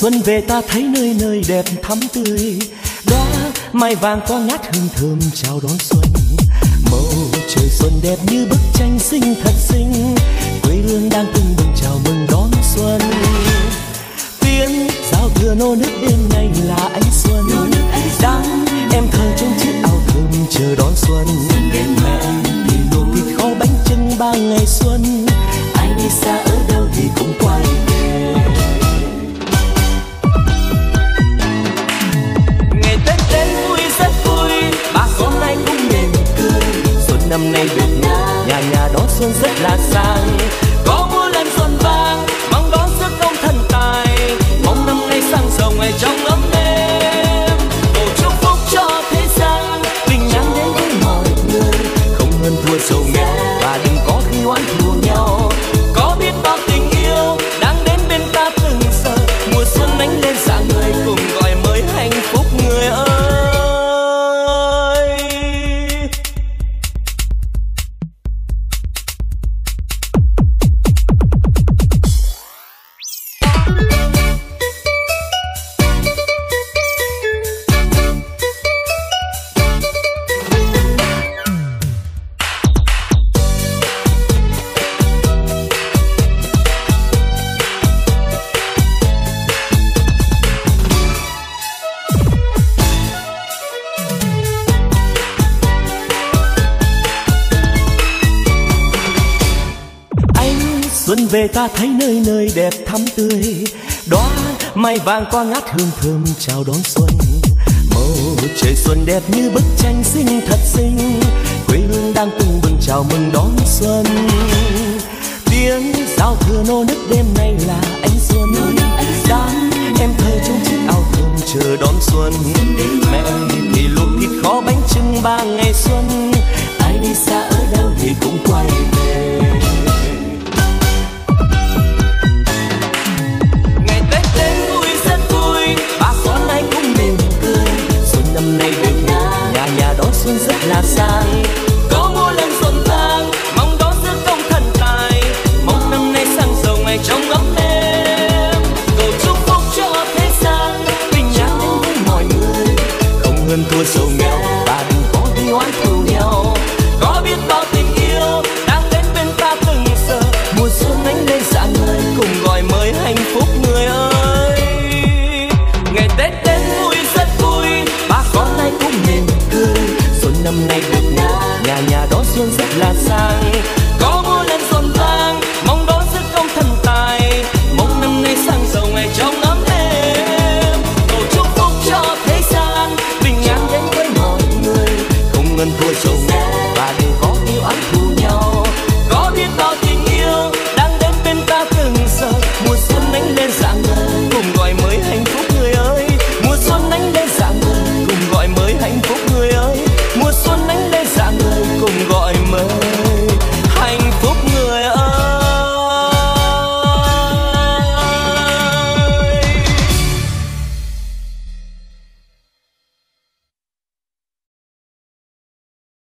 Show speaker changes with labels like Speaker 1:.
Speaker 1: Xuân về ta thấy nơi nơi đẹp thắm tươi, đóa mai vàng có ngát hương thơm chào đón xuân. Màu trời xuân đẹp như bức tranh xinh thật xinh, quê hương đang tưng bừng chào mừng đón xuân. Tiếng giao thừa nô nức đêm nay là ánh xuân, đang em thơ trong chiếc áo thơm chờ đón xuân. Mẹ thì luộc thịt kho bánh chưng ba ngày xuân, ai đi xa ở đâu thì cũng quay về. Ngày Tết đến vui rất vui, bà con ai cũng mỉm cười. Xuân năm nay về nhà nhà đón xuân rất là sang, có múa lên xuân vang mong đón sức công thần tài. Mong năm nay sang giàu ngày trong ấm êm, cầu chúc phúc cho thế gian bình an đến với mọi người, không hơn thua giàu nghèo và đừng có khi oán thù nhau. Có biết bao tình yêu đang đến bên ta từng giờ, mùa xuân ánh lên dạng người cùng gọi mới hạnh phúc người ơi. Xuân về ta thấy nơi nơi đẹp thắm tươi, đóa mai vàng qua ngát hương thơm chào đón xuân. Màu trời xuân đẹp như bức tranh xinh thật xinh, quê hương đang tưng bừng chào mừng đón xuân. Tiếng giao thừa nô nức đêm nay là ánh xuân, đang em thơ trong chiếc áo thơm chờ đón xuân. Mẹ thì luộc thịt kho bánh chưng ba ngày xuân, ai đi xa ở đâu thì cũng quay về. Năm nay về nhà nhà đón xuân rất là sang, có múa lên xuân vang mong đón sức công thần tài. Mong năm nay sang giàu ngày trong ấm êm, cầu chúc phúc cho thế gian bình an đến với mọi người, không hơn thua giàu